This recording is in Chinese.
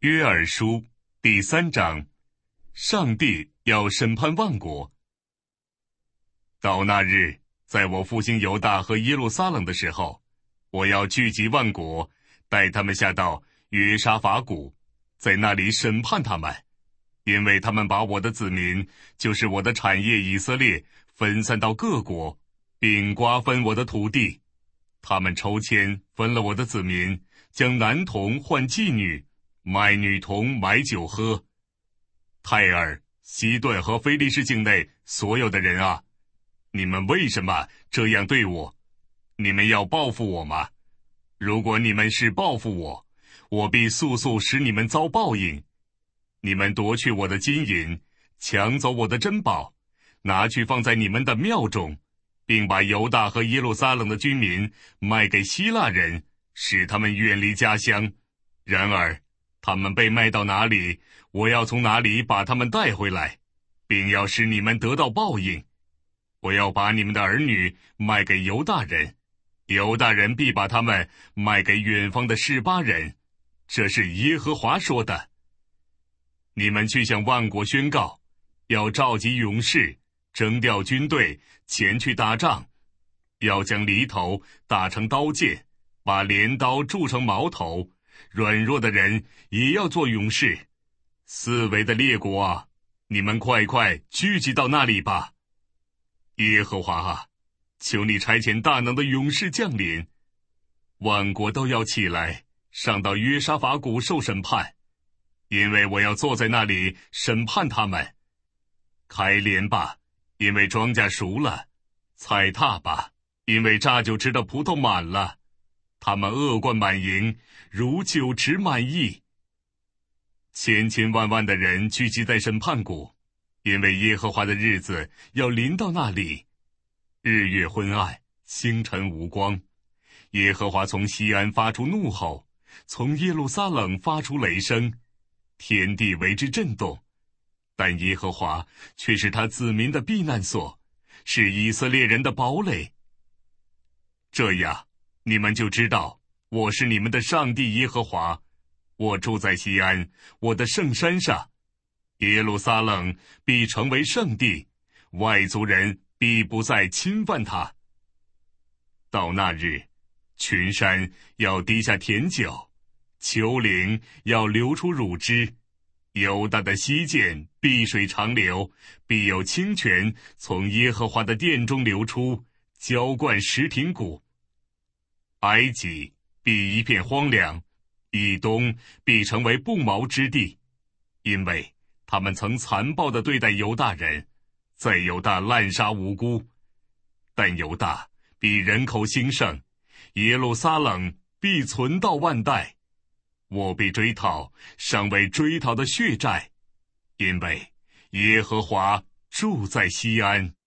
约珥书第3章，上帝要审判万国。到那日，在我复兴犹大和耶路撒冷的时候，我要聚集万国，带他们下到约沙法谷，在那里审判他们，因为他们把我的子民，就是我的产业以色列，分散到各国，并瓜分我的土地。他们抽签分了我的子民，将男童换妓女，卖女童买酒喝。泰尔、西顿和非利士境内所有的人啊，你们为什么这样对我？你们要报复我吗？如果你们是报复我，我必速速使你们遭报应。你们夺去我的金银，抢走我的珍宝，拿去放在你们的庙中，并把犹大和耶路撒冷的居民卖给希腊人，使他们远离家乡。然而他们被卖到哪里，我要从哪里把他们带回来，并要使你们得到报应。我要把你们的儿女卖给犹大人，犹大人必把他们卖给远方的示巴人。这是耶和华说的。你们去向万国宣告，要召集勇士，征调军队，前去打仗，要将犁头打成刀剑，把镰刀铸成矛头，软弱的人也要做勇士。四围的列国啊，你们快快聚集到那里吧。耶和华啊，求你差遣大能的勇士降临，万国都要起来，上到约沙法谷受审判，因为我要坐在那里审判他们。开镰吧，因为庄稼熟了；踩踏吧，因为榨酒池的葡萄满了。他们恶贯满盈，如酒池满溢。千千万万的人聚集在审判谷，因为耶和华的日子要临到那里。日月昏暗，星辰无光。耶和华从西安发出怒吼，从耶路撒冷发出雷声，天地为之震动。但耶和华却是他子民的避难所，是以色列人的堡垒。这样，你们就知道我是你们的上帝耶和华。我住在西安，我的圣山上。耶路撒冷必成为圣地，外族人必不再侵犯它。到那日，群山要滴下甜酒，丘陵要流出乳汁。犹大的溪涧碧水长流，必有清泉从耶和华的殿中流出，浇灌石亭谷。埃及必一片荒凉，以东必成为不毛之地，因为他们曾残暴地对待犹大人，在犹大滥杀无辜。但犹大必人口兴盛，耶路撒冷必存到万代。我必追讨尚未追讨的血债，因为耶和华住在西安。